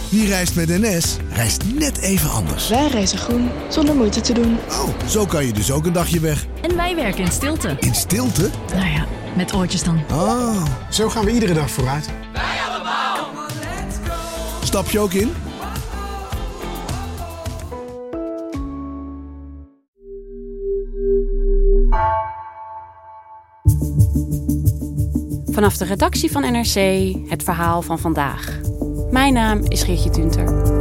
Wie reist met NS, reist net even anders. Wij reizen groen, zonder moeite te doen. Oh, zo kan je dus ook een dagje weg. En wij werken in stilte. In stilte? Nou ja, met oortjes dan. Oh. Zo gaan we iedere dag vooruit. Wij allemaal. Stap je ook in? Vanaf de redactie van NRC het verhaal van vandaag. Mijn naam is Geertje Tunter.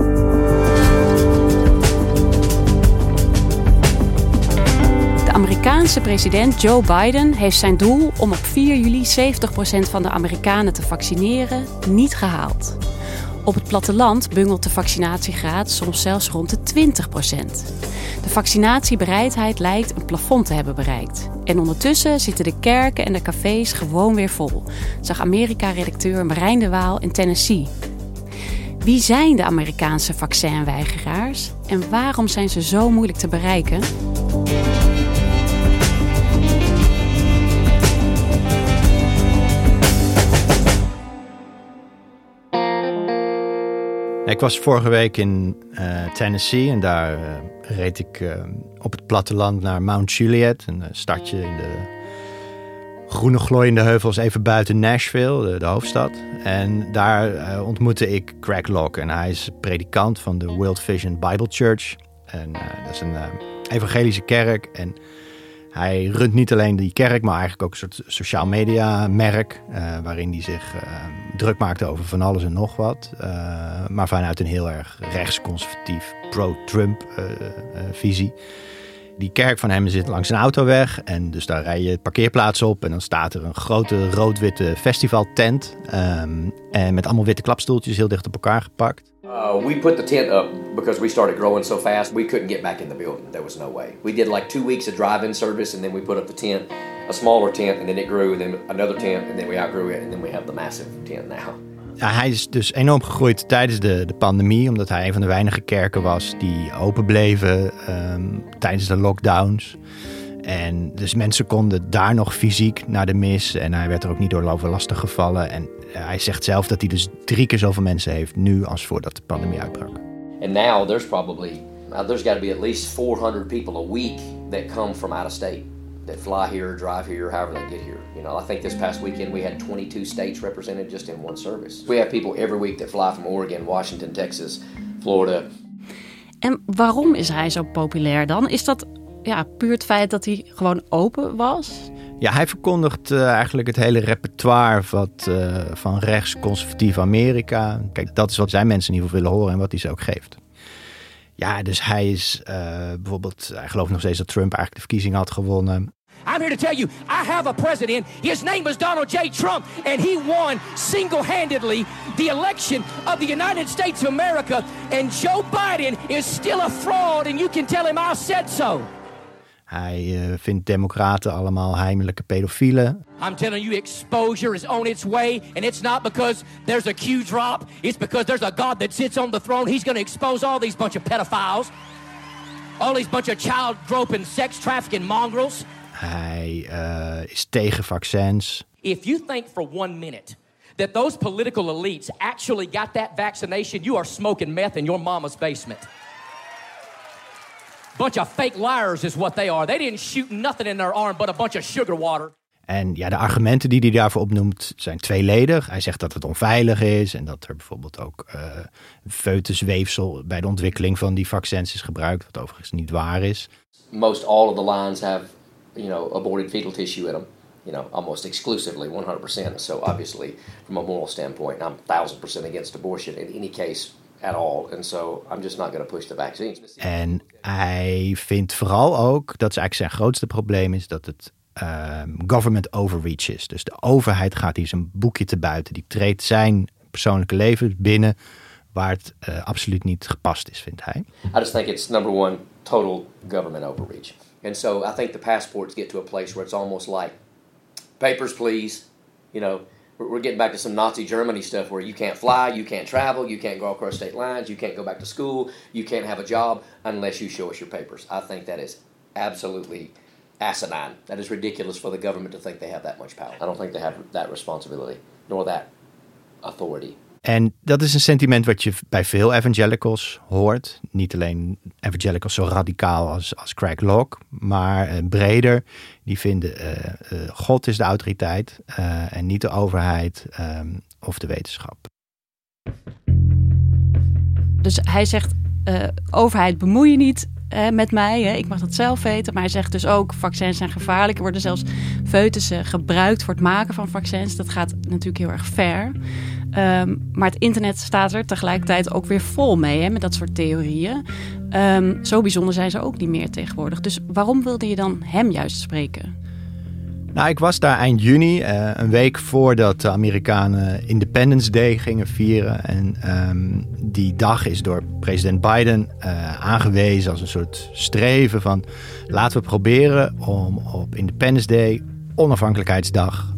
De Amerikaanse president Joe Biden heeft zijn doel om op 4 juli 70% van de Amerikanen te vaccineren niet gehaald. Op het platteland bungelt de vaccinatiegraad soms zelfs rond de 20%. De vaccinatiebereidheid lijkt een plafond te hebben bereikt. En ondertussen zitten de kerken en de cafés gewoon weer vol, zag Amerika-redacteur Marijn de Waal in Tennessee. Wie zijn de Amerikaanse vaccinweigeraars en waarom zijn ze zo moeilijk te bereiken? Ik was vorige week in Tennessee en daar reed ik op het platteland naar Mount Juliet, een stadje in de groene glooiende heuvels even buiten Nashville, de hoofdstad. En daar ontmoette ik Greg Locke en hij is predikant van de World Vision Bible Church. En dat is een evangelische kerk en hij runt niet alleen die kerk, maar eigenlijk ook een soort sociaal media merk, waarin hij zich druk maakte over van alles en nog wat. Maar vanuit een heel erg rechtsconservatief, pro-Trump visie. Die kerk van hem zit langs een autoweg en dus daar rij je het parkeerplaats op en dan staat er een grote rood-witte festivaltent en met allemaal witte klapstoeltjes heel dicht op elkaar gepakt. We put the tent up because we started growing so fast we couldn't get back in the building. There was no way. We did like 2 weeks of drive-in service and then we put up the tent, a smaller tent and then it grew and then another tent and then we outgrew it and then we have the massive tent now. Ja, hij is dus enorm gegroeid tijdens de pandemie, omdat hij een van de weinige kerken was die open bleven tijdens de lockdowns. En dus mensen konden daar nog fysiek naar de mis en hij werd er ook niet door lastig gevallen. En hij zegt zelf dat hij dus 3 keer zoveel mensen heeft nu als voordat de pandemie uitbrak. And now there's got to be at least 400 people a week that come from out of state. That fly here, drive here, however they get here. You know, I think this past weekend we had 22 states represented just in one service. We have people every week that fly from Oregon, Washington, Texas, Florida. En waarom is hij zo populair dan? Is dat puur het feit dat hij gewoon open was? Ja, hij verkondigt eigenlijk het hele repertoire van rechtsconservatief Amerika. Kijk, dat is wat zijn mensen in ieder geval willen horen en wat hij ze ook geeft. Ja, dus hij is bijvoorbeeld, hij gelooft nog steeds dat Trump eigenlijk de verkiezing had gewonnen. I'm here to tell you, I have a president. His name is Donald J. Trump, and he won single-handedly the election of the United States of America. And Joe Biden is still a fraud, and you can tell him I said so. Hij vindt democraten allemaal heimelijke pedofielen. I'm telling you, exposure is on its way, and it's not because there's a Q drop. It's because there's a God that sits on the throne. He's going to expose all these bunch of pedophiles, all these bunch of child-groping, sex-trafficking mongrels. Hij is tegen vaccins. If you think for 1 minute that those political elites actually got that vaccination, you are smoking meth in your mama's basement. Bunch of fake liars is what they are. They didn't shoot nothing in their arm but a bunch of sugar water. En ja, de argumenten die hij daarvoor opnoemt zijn tweeledig. Hij zegt dat het onveilig is en dat er bijvoorbeeld ook foetusweefsel bij de ontwikkeling van die vaccins is gebruikt, wat overigens niet waar is. Most all of the lines have, aborted fetal tissue in them. Almost exclusively, 100%. So obviously, from a moral standpoint, I'm 1000% against abortion in any case at all. And so I'm just not going to push the vaccines. En hij vindt vooral ook, dat is eigenlijk zijn grootste probleem, is dat het government overreach is. Dus de overheid gaat hier zijn boekje te buiten. Die treedt zijn persoonlijke leven binnen waar het absoluut niet gepast is, vindt hij. I just think it's number one, total government overreach. And so I think the passports get to a place where it's almost like, papers please, we're getting back to some Nazi Germany stuff where you can't fly, you can't travel, you can't go across state lines, you can't go back to school, you can't have a job unless you show us your papers. I think that is absolutely asinine. That is ridiculous for the government to think they have that much power. I don't think they have that responsibility, nor that authority. En dat is een sentiment wat je bij veel evangelicals hoort. Niet alleen evangelicals zo radicaal als Craig Locke, maar breder. Die vinden God is de autoriteit en niet de overheid of de wetenschap. Dus hij zegt, overheid bemoei je niet met mij. Hè? Ik mag dat zelf weten. Maar hij zegt dus ook, vaccins zijn gevaarlijk. Er worden zelfs foetussen gebruikt voor het maken van vaccins. Dat gaat natuurlijk heel erg ver. Maar het internet staat er tegelijkertijd ook weer vol mee, hè, met dat soort theorieën. Zo bijzonder zijn ze ook niet meer tegenwoordig. Dus waarom wilde je dan hem juist spreken? Nou, ik was daar eind juni, een week voordat de Amerikanen Independence Day gingen vieren. En die dag is door president Biden aangewezen als een soort streven van... laten we proberen om op Independence Day, onafhankelijkheidsdag,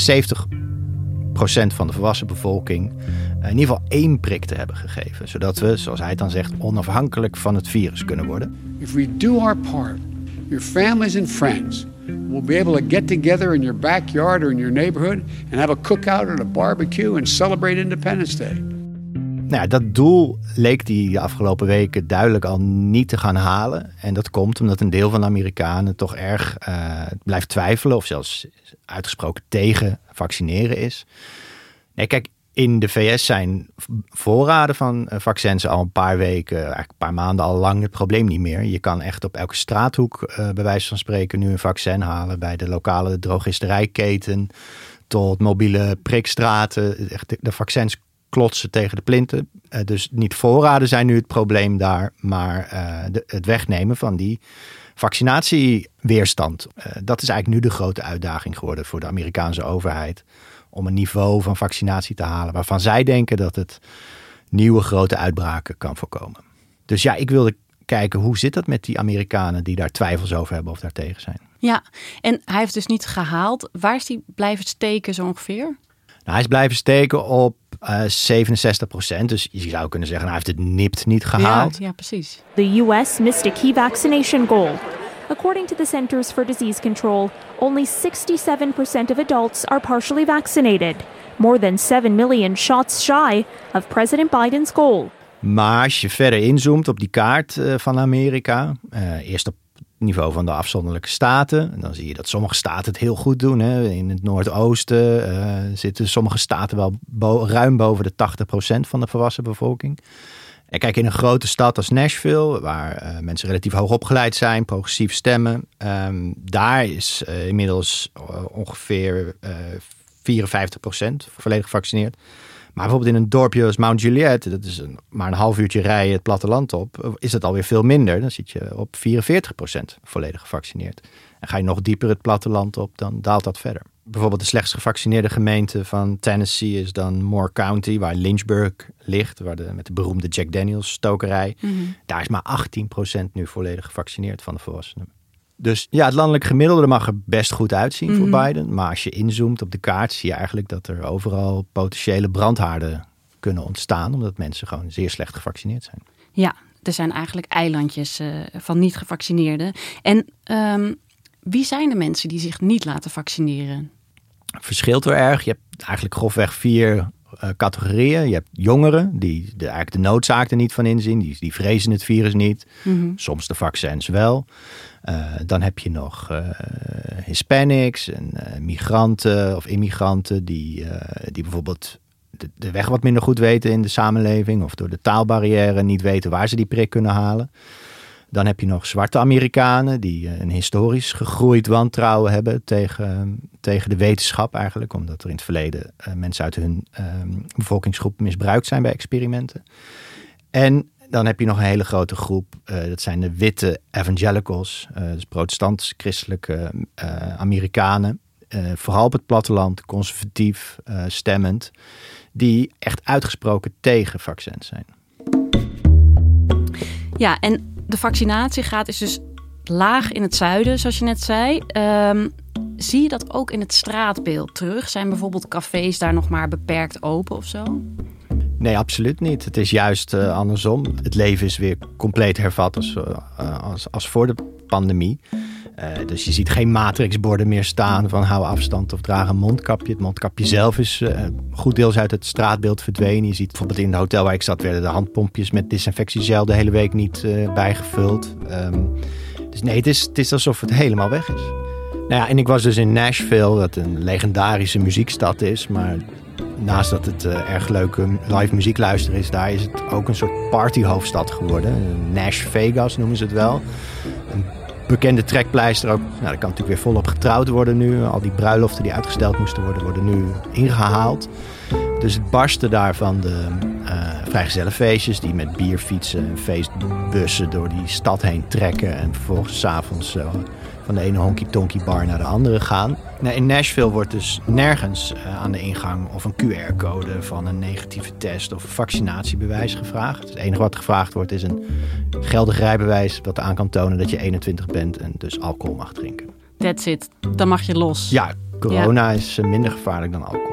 70% van de volwassen bevolking in ieder geval 1 prik te hebben gegeven. Zodat we, zoals hij het dan zegt, onafhankelijk van het virus kunnen worden. If we do our part, your families and friends will be able to get together in your backyard or in your neighborhood and have a cookout or a barbecue and celebrate Independence Day. Nou ja, dat doel leek hij de afgelopen weken duidelijk al niet te gaan halen. En dat komt omdat een deel van de Amerikanen toch erg blijft twijfelen of zelfs uitgesproken tegen vaccineren is. Nee, kijk, in de VS zijn voorraden van vaccins al een paar weken, eigenlijk een paar maanden al lang het probleem niet meer. Je kan echt op elke straathoek, bij wijze van spreken, nu een vaccin halen. Bij de lokale drogisterijketen tot mobiele prikstraten. Echt de vaccins klotsen tegen de plinten. Dus niet voorraden zijn nu het probleem daar, maar het wegnemen van die vaccinatieweerstand. Dat is eigenlijk nu de grote uitdaging geworden voor de Amerikaanse overheid. Om een niveau van vaccinatie te halen waarvan zij denken dat het nieuwe grote uitbraken kan voorkomen. Dus ja, ik wilde kijken hoe zit dat met die Amerikanen die daar twijfels over hebben of daar tegen zijn. Ja, en hij heeft dus niet gehaald. Waar is hij blijven steken zo ongeveer? Nou, hij is blijven steken op 67%. Dus je zou kunnen zeggen, hij heeft het nipt niet gehaald. Ja, precies. The U.S. missed a key vaccination goal. According to the Centers for Disease Control, only 67% of adults are partially vaccinated. More than 7 million shots shy of President Biden's goal. Maar als je verder inzoomt op die kaart van Amerika, eerst op het niveau van de afzonderlijke staten, dan zie je dat sommige staten het heel goed doen. Hè. In het Noordoosten zitten sommige staten wel ruim boven de 80% van de volwassen bevolking. En kijk, in een grote stad als Nashville, waar mensen relatief hoog opgeleid zijn, progressief stemmen, daar is inmiddels ongeveer 54% volledig gevaccineerd. Maar bijvoorbeeld in een dorpje als Mount Juliet, dat is maar een half uurtje rijden het platteland op, is het alweer veel minder. Dan zit je op 44% volledig gevaccineerd. En ga je nog dieper het platteland op, dan daalt dat verder. Bijvoorbeeld de slechtst gevaccineerde gemeente van Tennessee is dan Moore County, waar Lynchburg ligt, met de beroemde Jack Daniels stokerij. Mm-hmm. Daar is maar 18% nu volledig gevaccineerd van de volwassenen. Dus ja, het landelijk gemiddelde mag er best goed uitzien voor Biden. Maar als je inzoomt op de kaart, zie je eigenlijk dat er overal potentiële brandhaarden kunnen ontstaan, omdat mensen gewoon zeer slecht gevaccineerd zijn. Ja, er zijn eigenlijk eilandjes van niet gevaccineerden. En wie zijn de mensen die zich niet laten vaccineren? Verschilt wel erg. Je hebt eigenlijk grofweg 4 categorieën. Je hebt jongeren die eigenlijk de noodzaak er niet van inzien. Die vrezen het virus niet. Mm-hmm. Soms de vaccins wel. Dan heb je nog Hispanics en migranten of immigranten die bijvoorbeeld de weg wat minder goed weten in de samenleving of door de taalbarrière niet weten waar ze die prik kunnen halen. Dan heb je nog zwarte Amerikanen die een historisch gegroeid wantrouwen hebben tegen de wetenschap eigenlijk. Omdat er in het verleden mensen uit hun bevolkingsgroep misbruikt zijn bij experimenten. En dan heb je nog een hele grote groep. Dat zijn de witte evangelicals. Dus protestants-christelijke Amerikanen. Vooral op het platteland, conservatief stemmend. Die echt uitgesproken tegen vaccins zijn. Ja, en de vaccinatiegraad is dus laag in het zuiden, zoals je net zei. Zie je dat ook in het straatbeeld terug? Zijn bijvoorbeeld cafés daar nog maar beperkt open of zo? Nee, absoluut niet. Het is juist andersom. Het leven is weer compleet hervat als voor de pandemie. Dus je ziet geen matrixborden meer staan van hou afstand of draag een mondkapje. Het mondkapje zelf is goed deels uit het straatbeeld verdwenen. Je ziet bijvoorbeeld in het hotel waar ik zat werden de handpompjes met desinfectiegel de hele week niet bijgevuld. Dus nee, het is alsof het helemaal weg is. Nou ja, en ik was dus in Nashville, dat een legendarische muziekstad is. Maar naast dat het erg leuke live muziek luisteren is, daar is het ook een soort partyhoofdstad geworden. Nash Vegas noemen ze het wel. Een bekende trekpleister ook. Nou, daar kan natuurlijk weer volop getrouwd worden nu. Al die bruiloften die uitgesteld moesten worden, worden nu ingehaald. Dus het barsten daar van de vrijgezellenfeestjes die met bierfietsen en feestbussen door die stad heen trekken. En vervolgens 's avonds van de ene honky-tonky bar naar de andere gaan. Nou, in Nashville wordt dus nergens aan de ingang of een QR-code van een negatieve test of een vaccinatiebewijs gevraagd. Het enige wat gevraagd wordt is een geldig rijbewijs dat aan kan tonen dat je 21 bent en dus alcohol mag drinken. That's it. Dan mag je los. Ja, corona is minder gevaarlijk dan alcohol.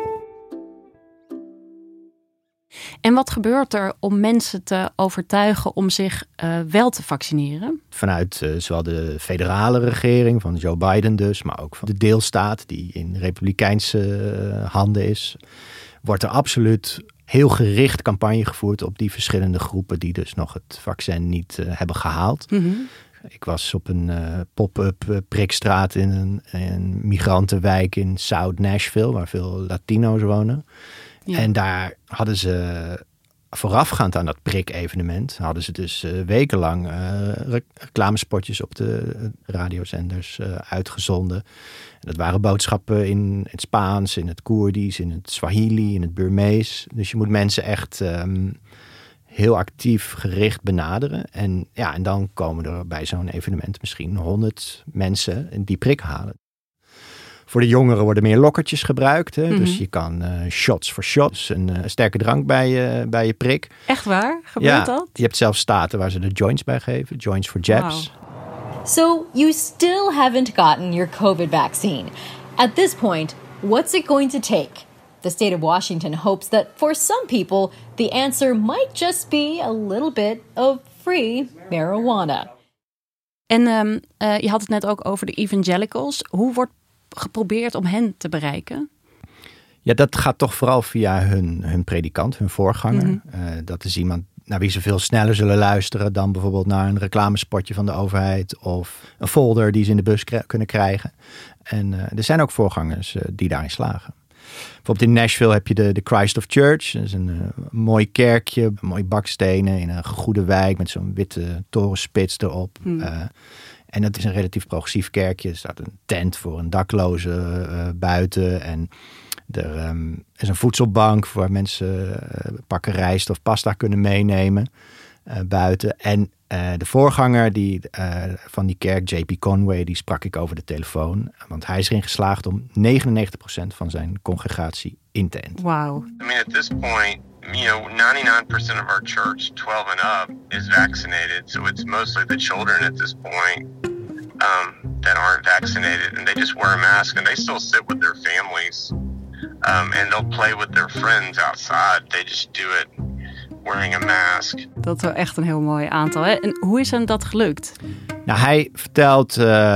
En wat gebeurt er om mensen te overtuigen om zich wel te vaccineren? Vanuit zowel de federale regering van Joe Biden dus, maar ook van de deelstaat die in republikeinse handen is, wordt er absoluut heel gericht campagne gevoerd op die verschillende groepen die dus nog het vaccin niet hebben gehaald. Mm-hmm. Ik was op een pop-up prikstraat in een migrantenwijk in South Nashville, waar veel Latino's wonen. Ja. En daar hadden ze voorafgaand aan dat prik-evenement, hadden ze dus wekenlang reclamespotjes op de radiozenders uitgezonden. En dat waren boodschappen in het Spaans, in het Koerdisch, in het Swahili, in het Burmees. Dus je moet mensen echt heel actief gericht benaderen. En dan komen er bij zo'n evenement misschien 100 mensen die prik halen. Voor de jongeren worden meer lokkertjes gebruikt. Hè? Mm-hmm. Dus je kan shots for shots, een sterke drank bij je prik. Echt waar? Gebeurt dat? Je hebt zelfs staten waar ze de joints bij geven. Joints for jabs. Wow. So you still haven't gotten your COVID vaccine. At this point, what's it going to take? The state of Washington hopes that for some people, the answer might just be a little bit of free marijuana. En je had het net ook over de evangelicals. Hoe wordt geprobeerd om hen te bereiken? Ja, dat gaat toch vooral via hun predikant, hun voorganger. Mm-hmm. Dat is iemand naar wie ze veel sneller zullen luisteren dan bijvoorbeeld naar een reclamespotje van de overheid of een folder die ze in de bus kunnen krijgen. En er zijn ook voorgangers die daarin slagen. Bijvoorbeeld in Nashville heb je de Christ of Church. Dat is een mooi kerkje, mooie bakstenen in een goede wijk met zo'n witte torenspits erop. En dat is een relatief progressief kerkje. Er staat een tent voor een dakloze buiten. En er is een voedselbank waar mensen pakken rijst of pasta kunnen meenemen buiten. En de voorganger van die kerk, J.P. Conway, die sprak ik over de telefoon. Want hij is erin geslaagd om 99% van zijn congregatie in te enten. Wow. I mean, at this point, 99% of our church, 12 and up, is vaccinated. So it's mostly the children at this point that aren't vaccinated. And they just wear a mask and they still sit with their families. And they'll play with their friends outside. They just do it wearing a mask. Dat is wel echt een heel mooi aantal. Hè? En hoe is hem dat gelukt? Nou, hij vertelt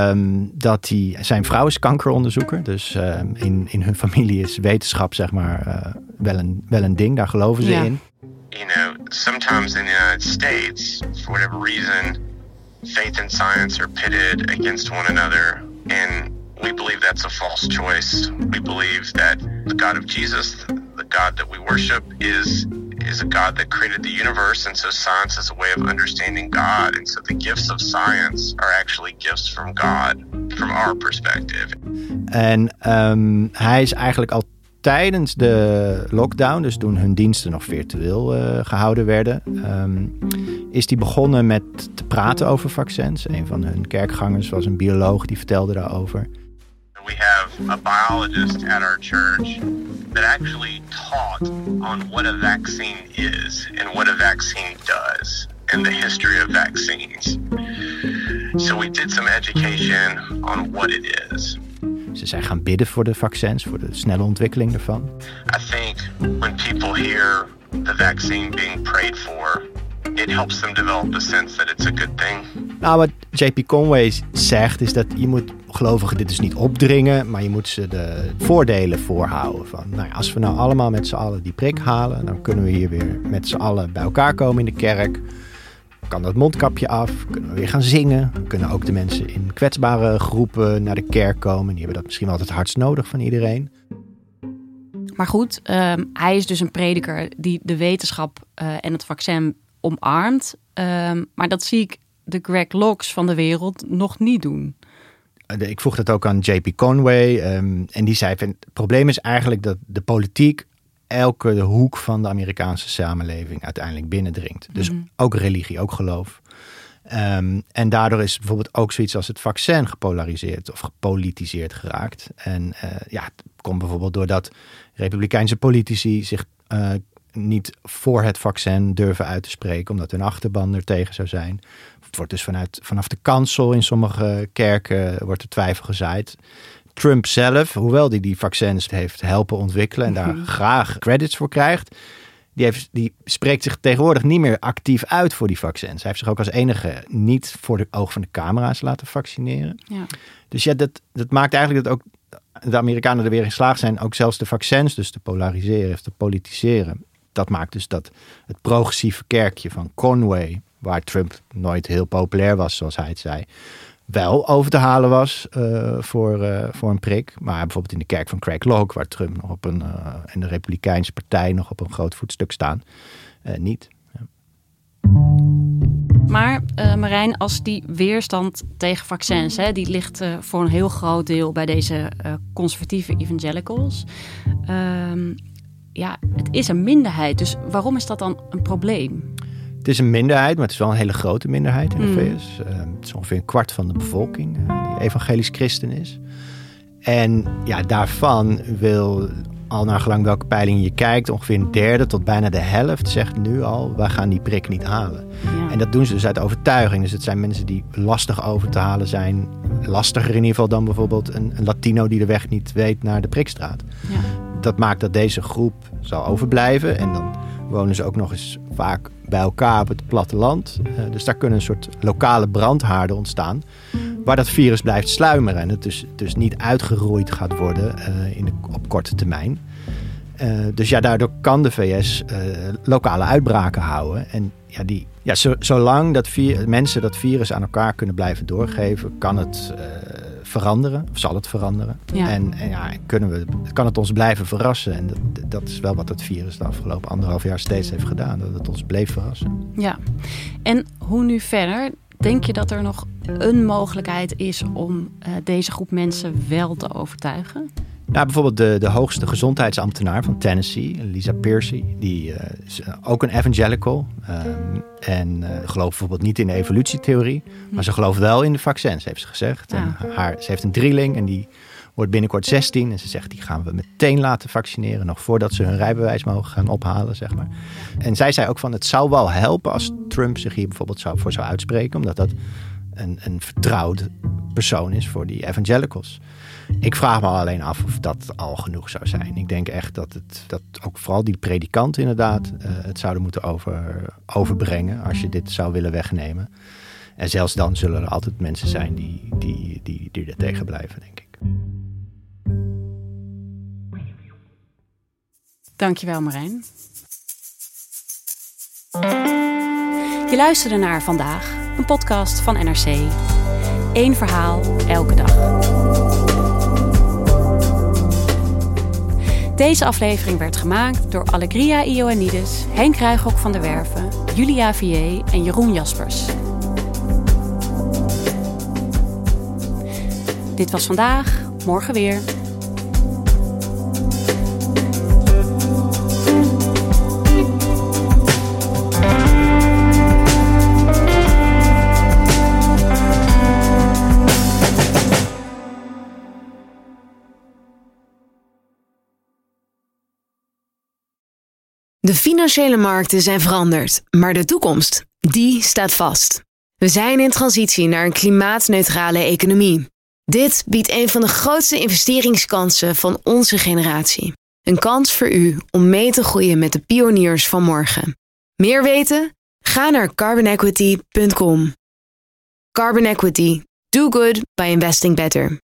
dat zijn vrouw is kankeronderzoeker. Dus in hun familie is wetenschap zeg maar wel een ding. Daar geloven ze in. You know, sometimes in the United States, for whatever reason, faith and science are pitted against one another. And we believe that's a false choice. We believe that the God of Jesus, the God that we worship, is a God that created the universe, and so science is a way of understanding God. And so the gifts of science are actually gifts from God, from our perspective. En hij is eigenlijk al tijdens de lockdown, dus toen hun diensten nog virtueel gehouden werden, is hij begonnen met te praten over vaccins. Een van hun kerkgangers was een bioloog die vertelde daarover. We have a biologist at our church that actually taught on what a vaccine is and what a vaccine does and the history of vaccines. So we did some education on what it is. Ze zijn gaan bidden voor de vaccins, voor de snelle ontwikkeling ervan. I think when people hear the vaccine being prayed for, it helps them develop the sense that it's a good thing. Nou, wat JP Conway zegt is dat je moet gelovigen dit dus niet opdringen, maar je moet ze de voordelen voorhouden. Van, nou ja, als we nou allemaal met z'n allen die prik halen, dan kunnen we hier weer met z'n allen bij elkaar komen in de kerk. Kan dat mondkapje af, kunnen we weer gaan zingen. Kunnen ook de mensen in kwetsbare groepen naar de kerk komen. Die hebben dat misschien wel het hardst nodig van iedereen. Maar goed, hij is dus een prediker die de wetenschap en het vaccin omarmt. Maar dat zie ik de Greg Locks van de wereld nog niet doen. Ik vroeg dat ook aan JP Conway. En die zei, het probleem is eigenlijk dat de politiek elke hoek van de Amerikaanse samenleving uiteindelijk binnendringt. Dus ook religie, ook geloof. En daardoor is bijvoorbeeld ook zoiets als het vaccin gepolariseerd of gepolitiseerd geraakt. En het komt bijvoorbeeld doordat republikeinse politici zich niet voor het vaccin durven uit te spreken, omdat hun achterban er tegen zou zijn. Het wordt dus vanaf de kansel in sommige kerken wordt er twijfel gezaaid. Trump zelf, hoewel die vaccins heeft helpen ontwikkelen en daar graag credits voor krijgt, die spreekt zich tegenwoordig niet meer actief uit voor die vaccins. Hij heeft zich ook als enige niet voor de oog van de camera's laten vaccineren. Ja. Dus ja, dat maakt eigenlijk dat ook de Amerikanen er weer in geslaagd zijn, ook zelfs de vaccins dus te polariseren of te politiseren. Dat maakt dus dat het progressieve kerkje van Conway, waar Trump nooit heel populair was, zoals hij het zei, wel over te halen was voor een prik. Maar bijvoorbeeld in de kerk van Greg Locke, waar Trump nog en de Republikeinse partij nog op een groot voetstuk staan, niet. Ja. Maar Marijn, als die weerstand tegen vaccins, die ligt voor een heel groot deel bij deze conservatieve evangelicals. Het is een minderheid. Dus waarom is dat dan een probleem? Het is een minderheid, maar het is wel een hele grote minderheid in de VS. Het is ongeveer 1/4 van de bevolking die evangelisch christen is. En ja, daarvan wil, al naar gelang welke peiling je kijkt, ongeveer 1/3 tot bijna de helft zegt nu al, wij gaan die prik niet halen. Ja. En dat doen ze dus uit overtuiging. Dus het zijn mensen die lastig over te halen zijn. Lastiger in ieder geval dan bijvoorbeeld een Latino die de weg niet weet naar de prikstraat. Ja. Dat maakt dat deze groep zal overblijven. En dan wonen ze ook nog eens vaak bij elkaar op het platteland. Dus daar kunnen een soort lokale brandhaarden ontstaan, waar dat virus blijft sluimeren en het dus niet uitgeroeid gaat worden op korte termijn. Dus ja, daardoor kan de VS lokale uitbraken houden. En zolang mensen dat virus aan elkaar kunnen blijven doorgeven, kan het veranderen, of zal het veranderen. Ja. En kan het ons blijven verrassen. En dat is wel wat het virus de afgelopen 1,5 jaar steeds heeft gedaan. Dat het ons bleef verrassen. Ja, en hoe nu verder? Denk je dat er nog een mogelijkheid is om deze groep mensen wel te overtuigen? Nou, bijvoorbeeld de hoogste gezondheidsambtenaar van Tennessee, Lisa Piercy, die is ook een evangelical. En gelooft bijvoorbeeld niet in de evolutietheorie, maar ze gelooft wel in de vaccins, heeft ze gezegd. Ja. En ze heeft een drieling en die wordt binnenkort 16. En ze zegt, die gaan we meteen laten vaccineren, nog voordat ze hun rijbewijs mogen gaan ophalen, zeg maar. En zij zei ook van, het zou wel helpen als Trump zich hier bijvoorbeeld voor zou uitspreken, omdat dat een vertrouwd persoon is voor die evangelicals. Ik vraag me alleen af of dat al genoeg zou zijn. Ik denk echt dat ook vooral die predikanten inderdaad het zouden moeten overbrengen als je dit zou willen wegnemen. En zelfs dan zullen er altijd mensen zijn die er tegen blijven, denk ik. Dankjewel, Marijn. Je luisterde naar Vandaag, een podcast van NRC. 1 verhaal, elke dag. Deze aflevering werd gemaakt door Allegria Ioannidis, Henk Ruigrok van der Werven, Julia Vier en Jeroen Jaspers. Dit was Vandaag, morgen weer. De financiële markten zijn veranderd, maar de toekomst, die staat vast. We zijn in transitie naar een klimaatneutrale economie. Dit biedt een van de grootste investeringskansen van onze generatie. Een kans voor u om mee te groeien met de pioniers van morgen. Meer weten? Ga Ga naar carbonequity.com. Carbon Equity. Do good by investing better.